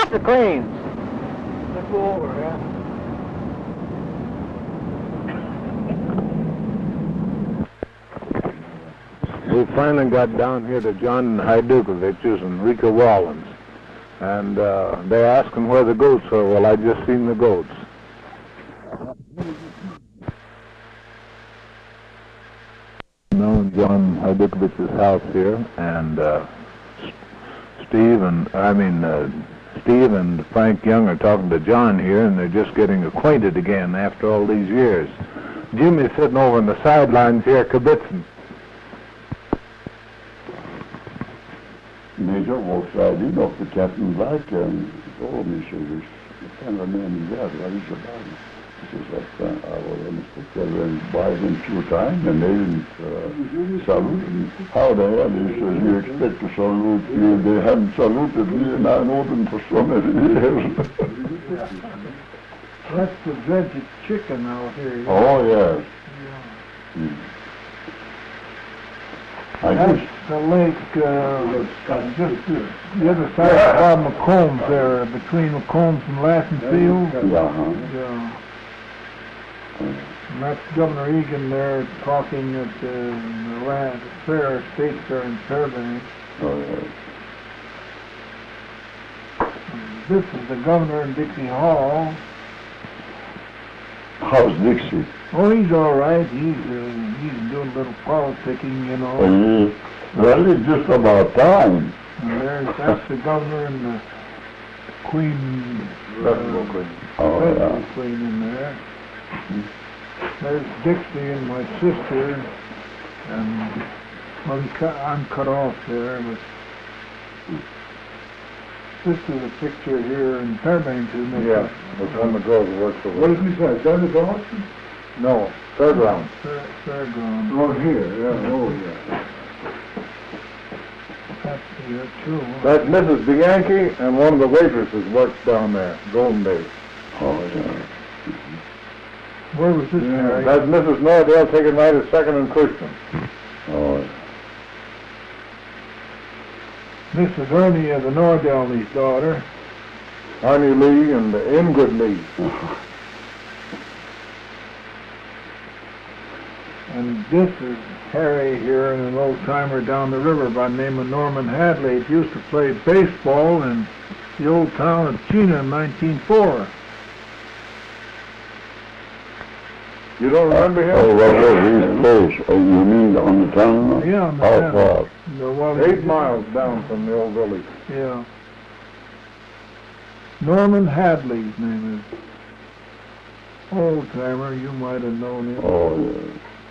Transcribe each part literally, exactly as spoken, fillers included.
the cranes. Let's go over, yeah. We finally got down here to John Hajdukovich's and Rika Wallens. And uh, they're asking where the goats are. Well, I just seen the goats. Known John Hajdukovich's house here, and uh, Steve and, I mean, uh, Steve and Frank Young are talking to John here, and they're just getting acquainted again after all these years. Jimmy's sitting over on the sidelines here kibitzing. Major walks right in off the captain's like and told me, she was kind of a man there, what is your body? He says, that uh, I was on the together and by them a few times and they didn't uh, salute me. How the hell? He says, you expect to salute you? They hadn't saluted me and I know them for so many years. That's the dreaded chicken out here. Yeah. Oh, yes. Yeah. Mm. I That's just, the lake, uh, just the, the other side of Bob McCombs there, between McCombs and Lassen Field. yeah, huh? Yeah. And that's Governor Egan there talking at the, the land fair, state fair in Fairbanks. Oh, yes. And this is the governor in Dixie Hall. How's Dixie? Oh, he's all right. He's uh, he's doing a little politicking, you know. Oh, well, it's just about time. And there's that's the governor and the queen, Festival uh, Queen. Oh, festival yeah. queen in there. There's Dixie and my sister, and well, he cut, I'm cut off there, but this is a picture here in Fairbanks, isn't it? Yeah, that's one of the girls who works for What did he say? Is that his Austin? No, Fairground. Fair, Fairground. Oh, here, yeah, oh, yeah. That's here too. That's Missus Bianchi, and one of the waitresses works down there, Golden Days. Oh, yeah. Where was this, Harry? That's Missus Nordell taking right at Second and Christian. Oh, yeah. Missus Ernie of the Nordell's daughter. Arnie Lee and Ingrid Lee. And this is Harry here, and an old timer down the river by the name of Norman Hadley. He used to play baseball in the old town of Chena in nineteen oh four. You don't remember him? Oh, what was his place? Oh, you mean on the town? Yeah, on the How town. far? The, well, Eight miles down from the old village. Yeah. Norman Hadley's name is. Old timer, you might have known him. Oh, yeah.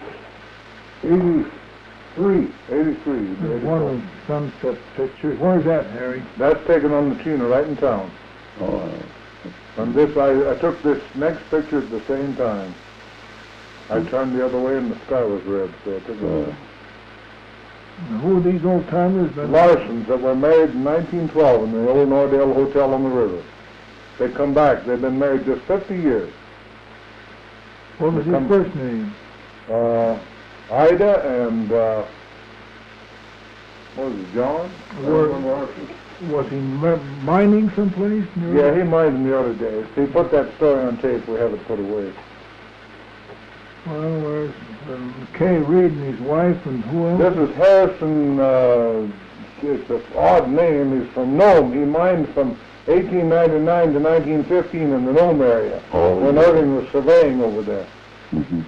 eighty-three. eighty-three. There's one of the sunset pictures. Where's that, Harry? That's taken on the Chena right in town. Oh, And this, I, I took this next picture at the same time. I turned the other way and the sky was red, so I took it. Now, who are these old timers? The Larsons that were married in nineteen twelve in the old Nordell Hotel on the river. They come back. They've been married just fifty years. What was They his come- first name? Uh, Ida and, uh, what was it, John? Were- Was he m- mining someplace? Yeah, he mined in the other days. He put that story on tape. We have it put away. Well, there's um, Kay Reed and his wife, and who else? This is Harrison, uh, it's an odd name. He's from Nome. He mined from eighteen ninety-nine to nineteen fifteen in the Nome area, Oh, when yeah. Irving was surveying over there. mm-hmm.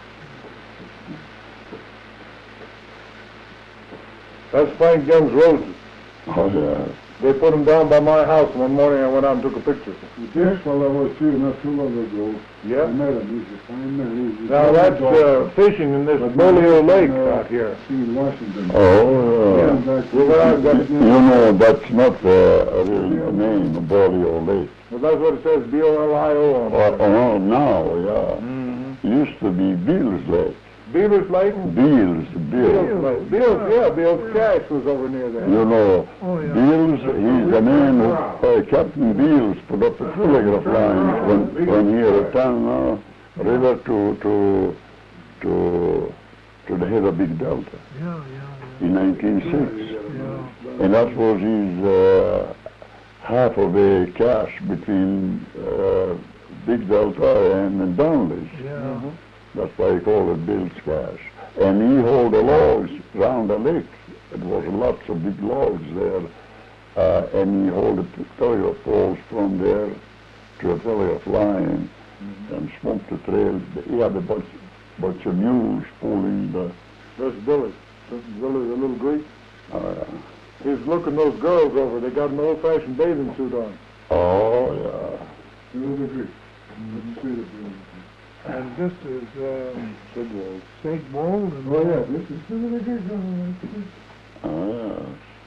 That's Frank Young's roses. Oh, yeah. They put them down by my house one morning. I went out and took a picture. This fellow was here not too long ago. I Yeah. met him. He's a fine man. He's Now that's uh, fishing in this Bolio Lake out here. in Washington. Oh, Yeah. yeah. We went out and got, You know, that's not the uh, real name, Bolio Lake. well, that's what it says, B O L I O on Oh, it. oh, now, yeah. Mm-hmm. It used to be Beals Lake. Beaver's Lake? Beals, Beals Beals. Lake. Beals, yeah, Beals Cash was over near there. You know, Oh, yeah. Beals, he's the man who, uh, Captain Beals put up the telegraph lines when, when he returned uh, river to, to, to, to the head of Big Delta Yeah, yeah, in nineteen oh six. yeah. And that was his uh, halfway cache between uh, Big Delta and Donnelly's. Yeah. That's why he called it Bill's Cache. And he hauled the logs round the lake. It was lots of big logs there. Uh, and he hauled the telegraph poles from there to a telegraph line mm-hmm. and smoked the trail. He had a bunch, bunch of mules pulling the... That's Billy. That's Billy, the little Greek. Oh, yeah. He's looking those girls over. They got an old-fashioned bathing suit on. Oh, yeah. The little Greek. Didn't see the And this is um, Sigwald. Sigwald. And Oh, yeah. This is the little Greek. Oh, yeah.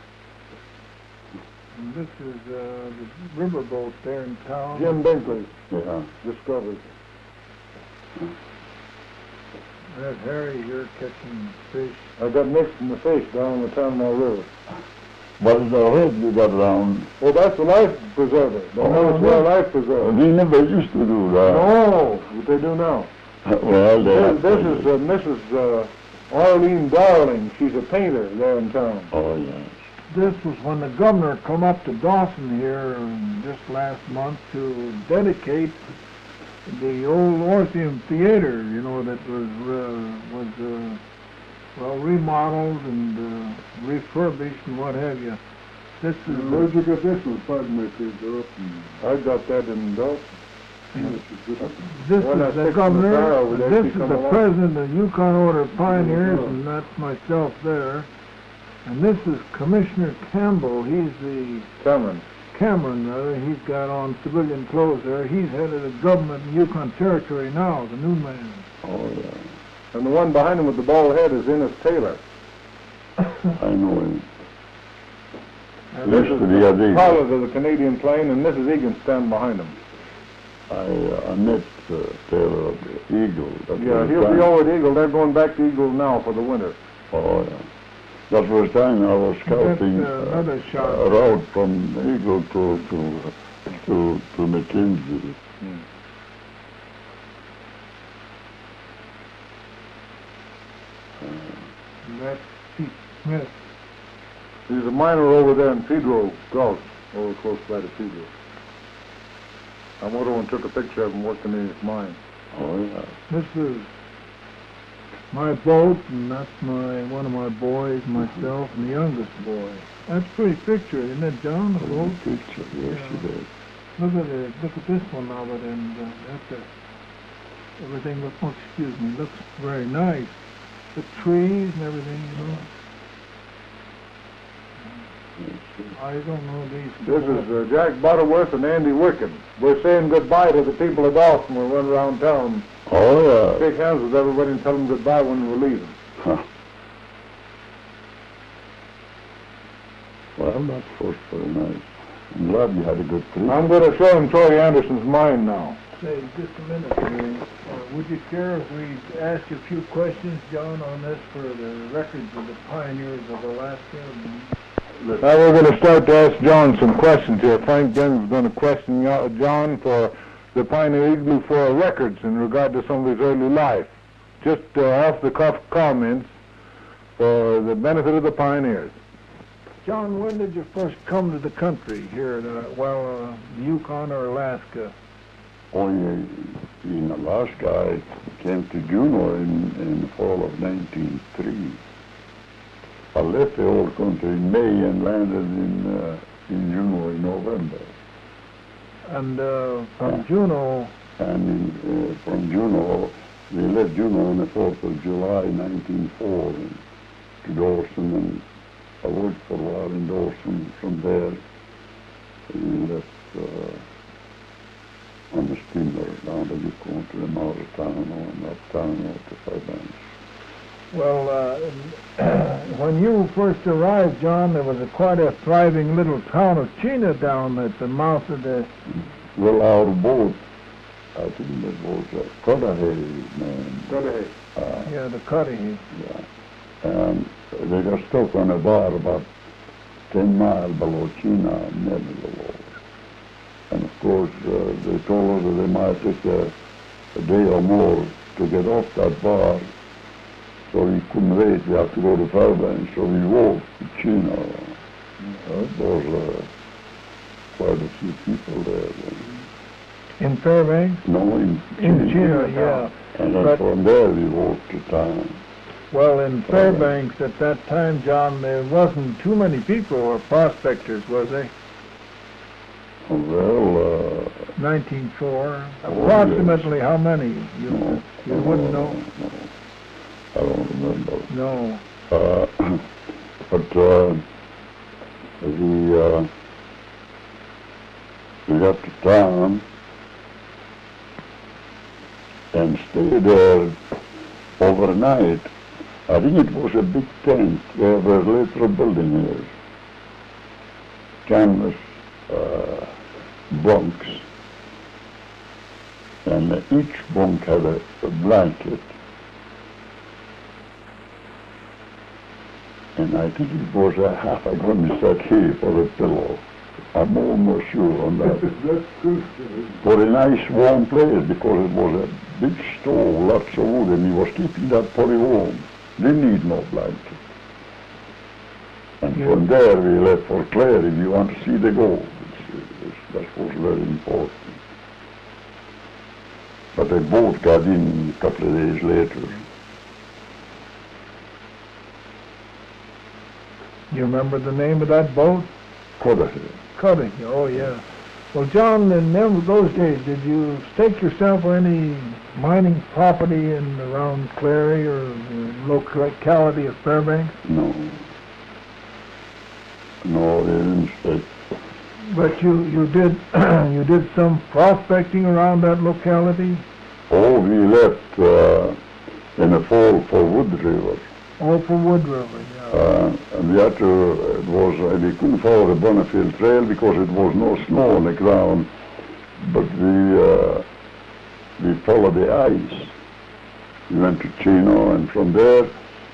And this is uh, the riverboat there in town. Jim Binkley Yeah. discovered. There's Harry here catching fish. I got mixed in the fish down the Tanamo River. What is the hood you got around? Well, that's the life preserver. The Oh, Military yeah. life preserver. We never used to do that. No, what they do now. Well, they This, have this to- is uh, Missus Uh, Arlene Darling. She's a painter there in town. Oh, yes. This was when the governor come up to Dawson here um, just last month to dedicate the old Orpheum Theater, you know, that was uh, was uh, well remodeled and uh, refurbished and what have you. This is Where'd you get this one? Pardon me, please. I got that in Dawson. this Well, I is the fixed my car governor. over there. This She is come the along. president of Yukon Order of Pioneers, Oh. and that's myself there. And this is Commissioner Campbell. He's the Cameron. Cameron, rather, he's got on civilian clothes there. He's head of the government in Yukon Territory now, the new man. Oh, yeah. And the one behind him with the bald head is Innes Taylor. I know him. And This This is is the other. the pilot of the Canadian plane, and Missus Egan standing behind him. I, uh, I met uh, Taylor of the Eagle. That Yeah, was he'll time- be over at Eagle. They're going back to Eagle now for the winter. Oh, yeah. That was the time I was scouting That's, uh, another shot. a route from Eagle to to to, to McKinsey. And that's Pete Smith. He's a miner over there in Pedro Gulch, over close by to Pedro. I went over and took a picture of him working in his mine. Oh, yeah. This is my boat, and that's my one of my boys, myself, and the youngest boy. That's a pretty picture, isn't it, John? The boat. Good picture. Yes, Yeah. it is. Look at it. Look at this one now, but and uh, that's a, everything looks. Oh, excuse me. Looks very nice. The trees and everything, you know. I don't know these. This is uh, Jack Butterworth and Andy Wicken. We're saying goodbye to the people of Dawson. We run around town, Oh, yeah. shake hands with everybody, and tell them goodbye when we're leaving. Huh. Well, that was very nice. I'm glad you had a good trip. I'm going to show him Troy Anderson's mine now. Say, just a minute. Uh, would you care if we asked you a few questions, John, on this for the records of the pioneers of Alaska? Now we're going to start to ask John some questions here. Frank Jennings is going to question uh, John for the Pioneer Igloo for records in regard to some of his early life. Just uh, off-the-cuff comments for the benefit of the pioneers. John, when did you first come to the country here, uh, well, uh, Yukon or Alaska? Only in Alaska, I came to Juneau in, in the fall of nineteen oh three. I left the old country in May and landed in uh, in Juneau in November. And uh, from Yeah. Juneau, And in, uh, from Juneau, we left Juneau on the fourth of July, nineteen oh four, and to Dawson, and I worked for a while in Dawson. From there, we left uh, on the steamer down the Yukon to the Mauritano and up Tano to Fairbanks. well, uh, when you first arrived, John, there was a quite a thriving little town of Chena down at the mouth of the... Well, our boat, I think that was a Cudahy man. Cudahy. Uh, Yeah, the Cudahy. Yeah. And they got stuck on a bar about ten miles below Chena, nevertheless. And of course, uh, they told us that they might take a, a day or more to get off that bar. So we couldn't wait, we had to go to Fairbanks. So we walked to Chena. Uh, it was uh, quite a few people there. In Fairbanks? No, in In Chino, yeah. And then But- from there we walked to town. Well, in Fairbanks at that time, John, there wasn't too many people or prospectors, was there? Well, uh, nineteen four. Oh, Approximately how many? You, no, you wouldn't know? No, I don't remember. No. Uh, but uh, we, uh, we got to town and stayed there overnight. I think it was a big tent where the later building is. Canvas uh, bunks. And each bunk had a, a blanket. And I think it was a half a gun set here for a pillow. I'm almost sure on that. That's good. For a nice warm place, because it was a big stove, lots of wood, and he was keeping that pretty warm. Didn't need no blanket. And Yeah. from there we left for Clare if you want to see the gold. It's, it's, that was very important. But they both got in a couple of days later. You remember the name of that boat? Cudahy. Cudahy, oh yeah. Well, John, in them, those days, did you stake yourself for any mining property in around Clary or the locality of Fairbanks? No. No, they didn't stay. But you, you did you did some prospecting around that locality? Oh, we left uh, in the fall for Wood River. All for Wood River, yeah. Uh, and we had to, it was, uh, we couldn't follow the Bonneville Trail because it was no snow on the ground, but we, uh, we followed the ice. We went to Chino, and from there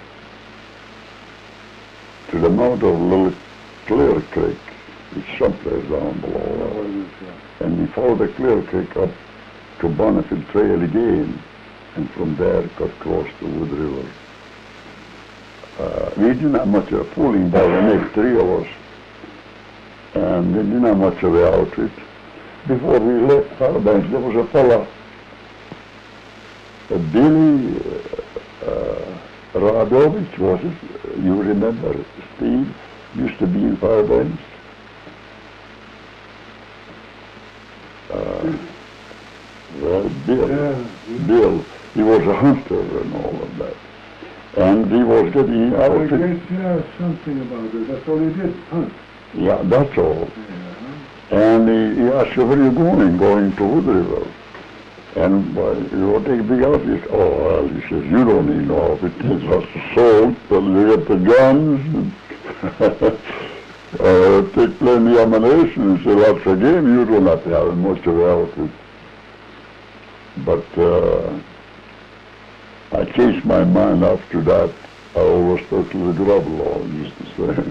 to the mouth of Little Clear Creek, which is someplace down below. And we followed the Clear Creek up to Bonneville Trail again, and from there got across the Wood River. Uh, we didn't have much of a pulling by the next three of us, and we didn't have much of the outfit. Before we left Fairbanks, there was a fella, a Billy uh, uh, Radovich, was it? You remember Steve? Used to be in Fairbanks. Uh, well, Bill. Yeah. Bill. He was a hunter and all of that. And he was getting I outfit. guess you know something about it. That's all he did, hunt. Yeah, that's all. Yeah. And he, he asked, where are you going? Going to Wood River. And uh, you want to take a big outfit? Oh, well, he says, you don't need no outfit. It's just the salt, and you get the guns, uh, take plenty of ammunition, and say, lots of game. You don't have to have much of an outfit. But uh, I changed my mind after that. I always stuck to the grub law, just the same.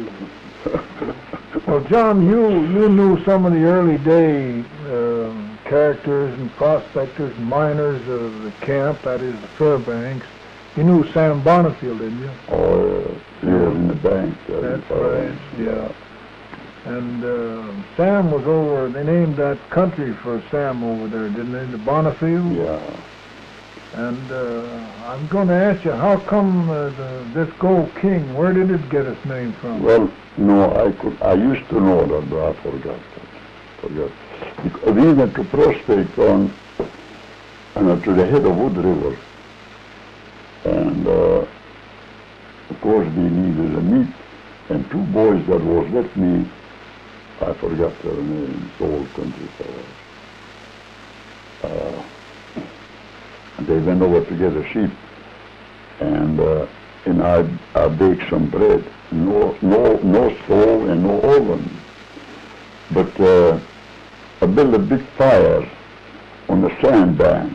Well, John, you, you knew some of the early day um, characters and prospectors and miners of the camp, that is the Fairbanks. You knew Sam Bonifield, didn't you? Oh, uh, here in the bank. there in That's right, Fairbanks. yeah. And uh, Sam was over, they named that country for Sam over there, didn't they, the Bonifield? Yeah. And uh, I'm going to ask you, how come uh, the, this Gold King, where did it get its name from? Well, no, I could. I used to know that, but I forgot that. Forgot. Because we went to prospect on, and to the head of Wood River, and uh, of course we needed a meat, and two boys that was with me, I forgot their names, old country fellows. Uh, they went over to get a sheep, and uh, and I I baked some bread. No no no stove and no oven, but uh, I built a big fire on the sandbank,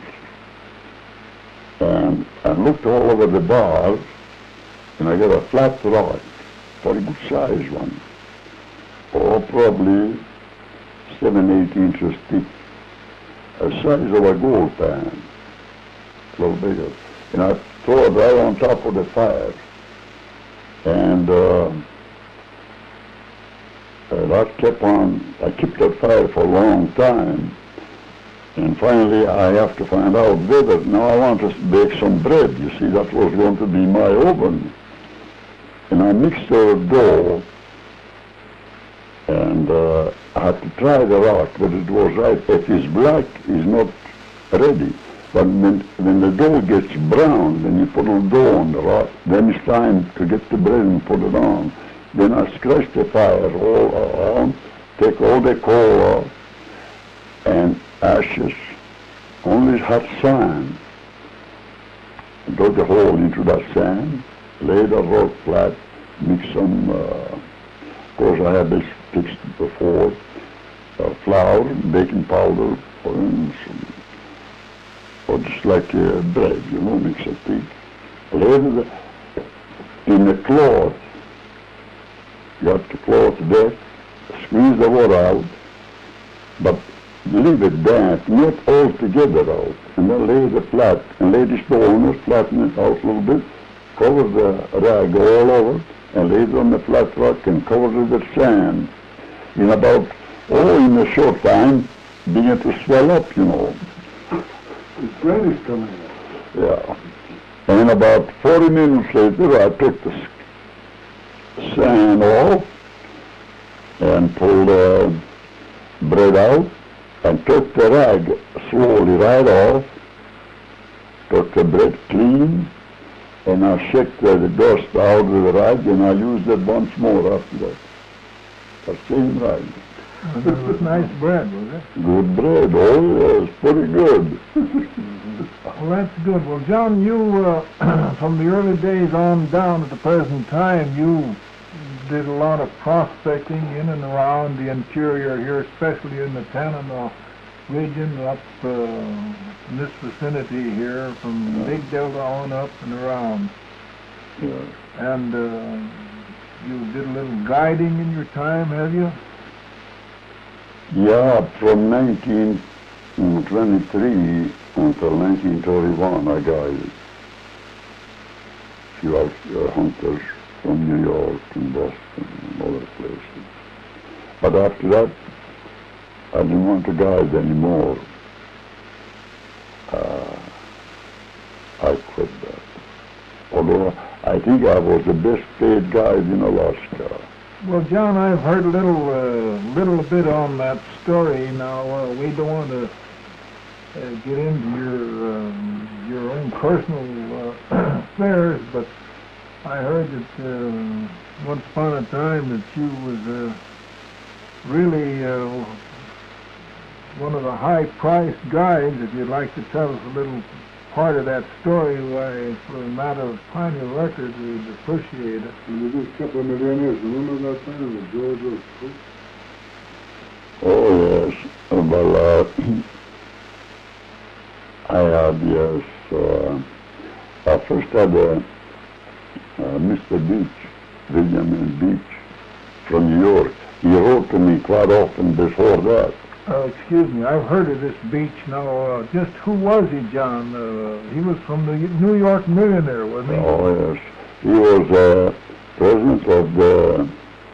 and I looked all over the bars, and I got a flat rock, very good size one, or probably seven eight inches thick, the size of a gold pan. A little bigger, and I throw it right on top of the fire, and uh, uh, that kept on, I kept that fire for a long time. And finally I have to find out whether, now I want to bake some bread. You see, that was going to be my oven. And I mixed the dough, and uh, I had to try the rock, but it was right. If it's black, it's not ready. But when, when the dough gets brown, then you put a dough on the rock, then it's time to get the bread and put it on. Then I scratch the fire all around, take all the coal off, and ashes, only hot sand. Dug a hole into that sand, lay the rock flat, mix some, uh, of course I had this fixed before, uh, flour, baking powder, and some, or just like uh, bread, you know, mix it thick. Lay it in a cloth, got the cloth wet, squeeze the water out, but leave it damp, not all together out, and then lay it flat, and lay the stone, flatten it out a little bit, cover the rag all over, and lay it on the flat rock and cover it with sand. In about, oh, in a short time, begin to swell up, you know. The bread is coming out. Yeah. And about forty minutes later, I took the s- sand off and pulled the bread out and took the rag slowly right off, took the bread clean, and I shook the, the dust out of the rag, and I used it once more after that. The same rag. And it was nice bread, was it? Good bread, oh yes, pretty good. Well, that's good. Well, John, you, uh, from the early days on down to the present time, you did a lot of prospecting in and around the interior here, especially in the Tanana region, up uh, in this vicinity here, from Yeah. Big Delta on up and around. Yeah. And uh, you did a little guiding in your time, have you? Yeah, from nineteen twenty-three until nineteen thirty-one, I guided a few out, uh, hunters from New York and Boston and other places. But after that, I didn't want to guide anymore. Uh, I quit that. Although I think I was the best paid guide in Alaska. Well, John, I've heard a little, uh, little bit on that story. Now, uh, we don't want to uh, get into your um, your own personal uh, affairs, but I heard that uh, once upon a time that you was uh, really uh, one of the high-priced guides. If you'd like to tell us a little part of that story, why, for a matter of Pioneer Records, we'd appreciate it. And there's a couple of millionaires, remember that time, the George was cool? Oh yes, well, uh, I had, yes, uh, I first had uh, uh, Mister Beach, William N. Beach, from New York. He wrote to me quite often before that. Uh, excuse me, I've heard of this Beach now. Uh, just who was he, John? Uh, he was from the New York Millionaire, wasn't he? Oh yes, he was uh, president of the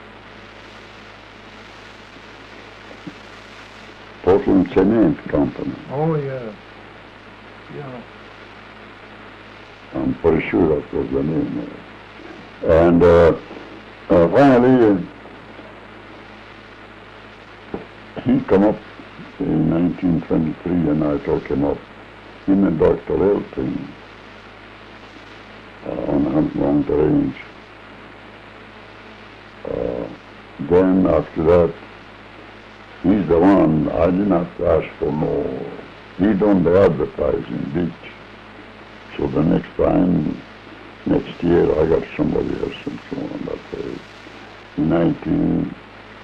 Portland Cement Company. Oh, yeah. Yeah. I'm pretty sure that was the name. And uh, uh, finally, uh, he come up in nineteen twenty-three, and I took him up, him and Doctor Elton, uh, on Hunt Long Range. Uh, then after that, he's the one, I did not ask for no, he done the advertising, Beach. So the next time, next year, I got somebody else and so on that way. In nineteen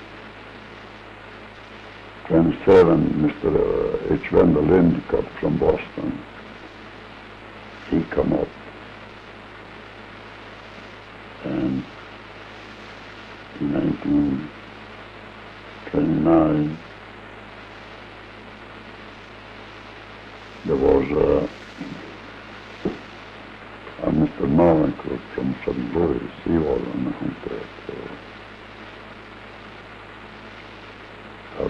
twenty-seven, Mister H. Wendell Endicott from Boston, he come up. And in nineteen twenty-nine, there was a, a Mister Mallinckrodt from Saint Louis. He was on the hunt there. So.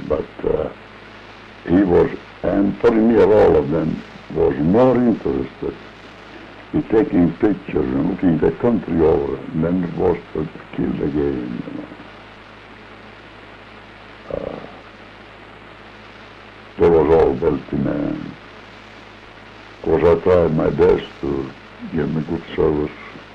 but uh, he was, and pretty near all of them, was more interested in taking pictures and looking the country over than it was to kill the game, you know. Uh, they was all wealthy men. Of course, I tried my best to give them good service.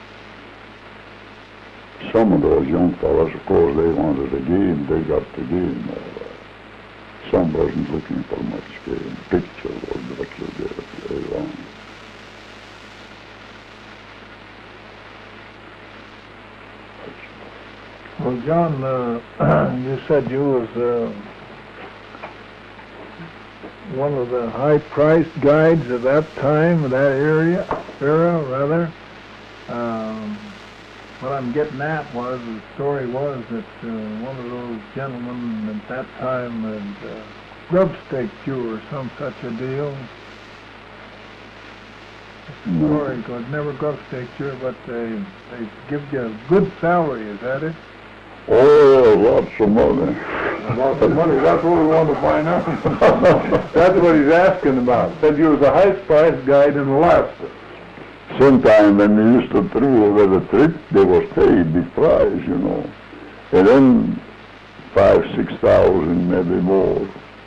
Some of those young fellows, of course, they wanted the game. They got the game. Uh, some wasn't looking for much game. Picture was what you did very long. Well, John, uh, you said you was uh, one of the high-priced guides of that time, of that area, era, rather. Um, what I'm getting at was, the story was that uh, one of those gentlemen at that time had uh, grub staked you or some such a deal. No. Story was never grub staked you, but they they give you a good salary. Is that it? Oh, lots of money. Lots of money, that's what we want to find out. That's what he's asking about. Said you was the highest priced guide in Alaska. Sometime when we used to throw over the trip, they was paid the price, you know. And then five, six thousand, maybe more.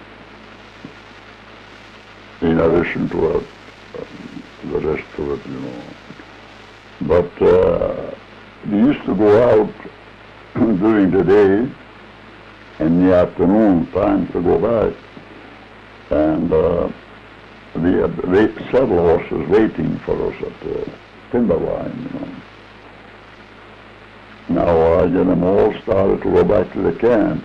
In addition to uh, the rest of it, you know. But uh, we used to go out during the day and the afternoon time to go back. And uh, we had wait, several horses waiting for us at the timber line, you know. Now I get them all started to go back to the camp.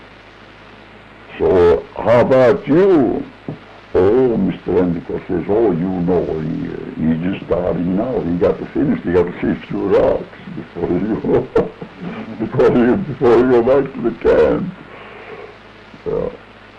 So how about you? Oh, Mister Endicott says, oh, you know, he, he's just starting now. He got to finish, he got to see a few rocks before you before you before you go back to the camp. So,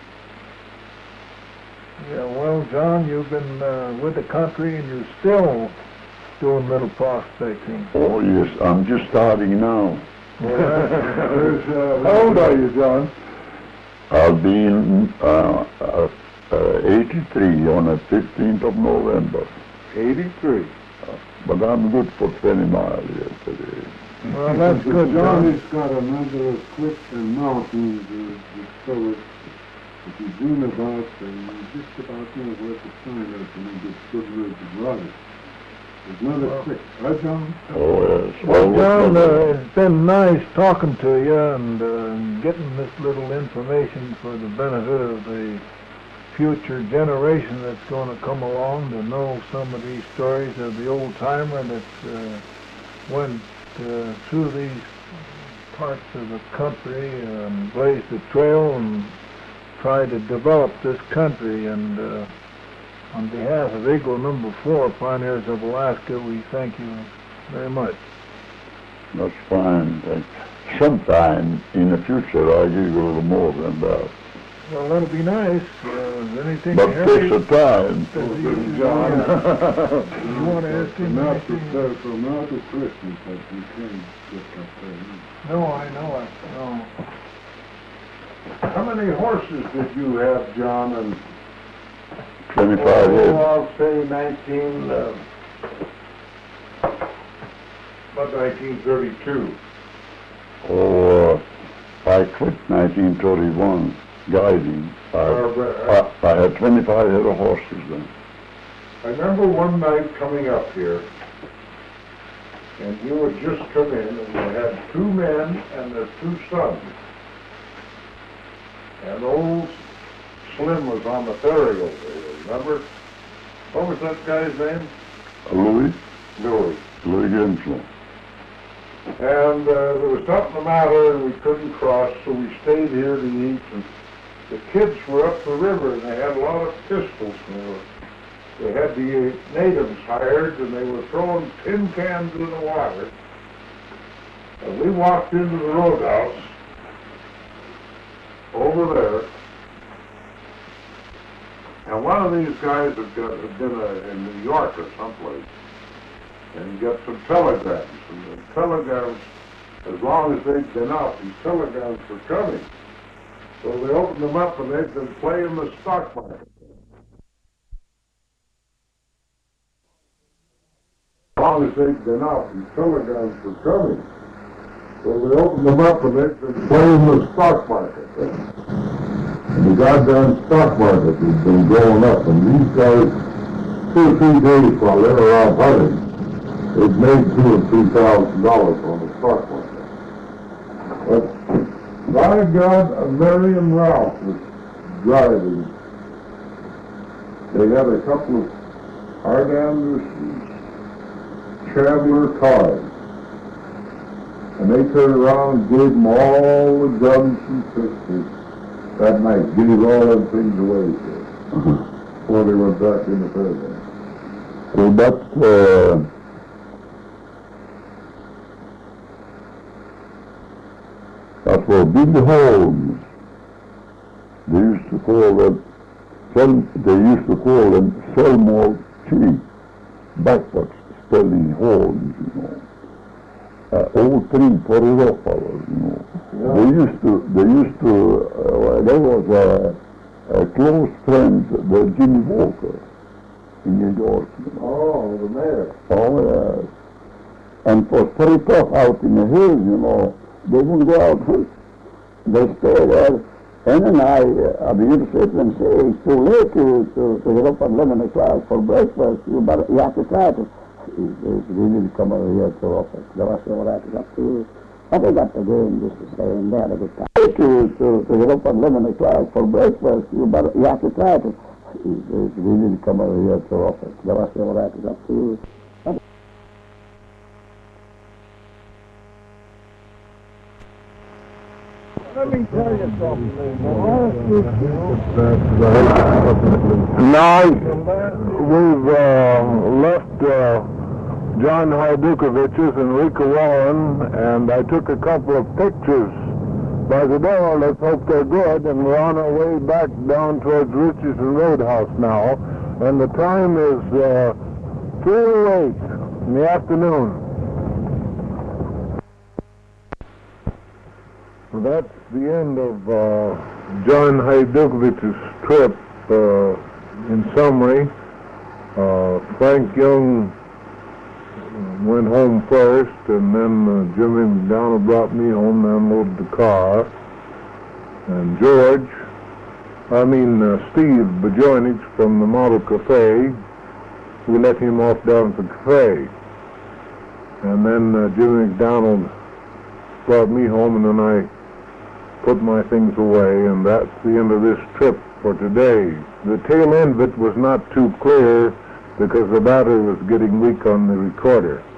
Yeah, well, John, you've been uh, with the country and you're still doing little prospecting. oh yes, I'm just starting now. Well, that's- uh, How old are you, John? I'll be in uh, uh, uh, eighty-three on the fifteenth of November. eighty-three. But I'm good for twenty miles yet today. well, that's good, John John. has got a number of cliffs and mountains uh, discovered that you dream about, and you just about know where to find us and you get good words about it. There's another Well- cliff, right, John? Oh yes. Well, always John, love uh, it. it's been nice talking to you and uh, getting this little information for the benefit of the future generation that's going to come along to know some of these stories of the old-timer that uh, went uh, through these parts of the country and blazed the trail and tried to develop this country. And uh, on behalf of Eagle Number Four, Pioneers of Alaska, we thank you very much. That's fine. Thanks. Sometime in the future I'll give you a little more than that. Well, that'll be nice. Uh, anything But Harry, takes a time. does he- you John. wanna- you want to ask him From now anything? to, from now to Christmas, that you can get up there. No, I know it. No. How many horses did you have, John? And Twenty-five oh, years. I'll say nineteen, uh, about nineteen thirty-two. Oh, uh, I quit nineteen thirty-one guiding. I, Uh, I, I had twenty-five head of horses then. I remember one night coming up here, and you had just come in, and you had two men and their two sons. And old Slim was on the ferry over there, remember? What was that guy's name? Louis, Louis. Louis Gensler. And uh, there was something the matter, and we couldn't cross, so we stayed here to eat. And the kids were up the river, and they had a lot of pistols. And they, were, they had the natives hired, and they were throwing tin cans in the water. And we walked into the roadhouse over there, and one of these guys had, got, had been uh, in New York or someplace, and he got some telegrams, and the telegrams, as long as they'd been out, these telegrams were coming. So they opened them up and they've been playing the stock market. As long as they've been out and telegrams were coming. So they opened them up and they've been playing the stock market. And the goddamn stock market has been going up, and these guys, two or three days while they were out hunting, they've made two or three thousand dollars on the stock market. But by God, Mary and Ralph was driving. They had a couple of Hart Anderson's Chandler cars. And they turned around and gave them all the guns and pistols that night, gave all them things away to before they went back in the prison. So that's, uh, that's what Billy Holmes, they used to call them, Sel, they used to call them Selmore Chief, backwards spelling Holmes, you know. Uh, all three Florida fellows, you know. Yeah. They used to, they used to, uh, there was a, a close friend, the Jimmy Walker in New York. You know. Oh, the mayor. Oh, yes. And it was pretty tough out in the hills, you know. They wouldn't go out. They stay there. And then I, uh, I began to sit and say, it's too late to, to, to get up at eleven o'clock for breakfast. You, but you have to try to. It's really to come over here to office. There was all that up to, but they got the game just the same. They had a good time. To, to, to get up at eleven o'clock for breakfast, you, but you have to try to. It's really to come over here to office. There was all that up to. Let me tell you something. Now, we've uh, left uh, John Hajdukovich's and Rika Warren, and I took a couple of pictures by the door. Let's hope they're good. And we're on our way back down towards Richardson Roadhouse now. And the time is uh, three oh eight in the afternoon. Well, that's the end of uh, John Hajdukovich's trip. Uh, in summary, uh, Frank Young went home first, and then uh, Jimmy McDonald brought me home and unloaded the car. And George, I mean uh, Steve Bajoinich from the Model Cafe, we let him off down at the cafe. And then uh, Jimmy McDonald brought me home, and then I put my things away, and that's the end of this trip for today. The tail end of it was not too clear because the battery was getting weak on the recorder.